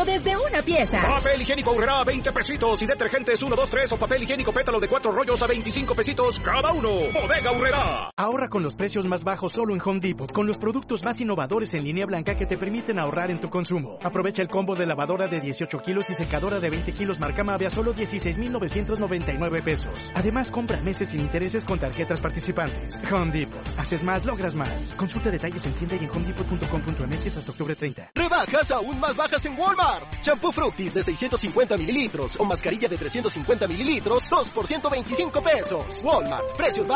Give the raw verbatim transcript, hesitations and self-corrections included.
desde una pieza. Papel higiénico Aurrera a veinte pesitos y detergentes uno, dos, tres o papel higiénico pétalo de cuatro rollos a veinticinco pesitos cada uno. Bodega Aurrera. Ahorra con los precios más bajos solo en Home Depot, con los productos más innovadores en línea blanca que te permiten ahorrar en tu consumo. Aprovecha el combo de lavadora de dieciocho kilos y secadora de veinte kilos marca Mave a solo dieciséis mil novecientos noventa y nueve pesos. Además, compra meses sin intereses con tarjetas participantes. Home Depot. Haces más, logras más. Consulta detalles en tienda y en home depot punto com punto m x hasta octubre treinta. Rebajas aún más bajas en Walmart. Shampoo Fructis de seiscientos cincuenta mililitros o mascarilla de trescientos cincuenta mililitros, dos por ciento veinticinco pesos. Walmart. Precios bajos.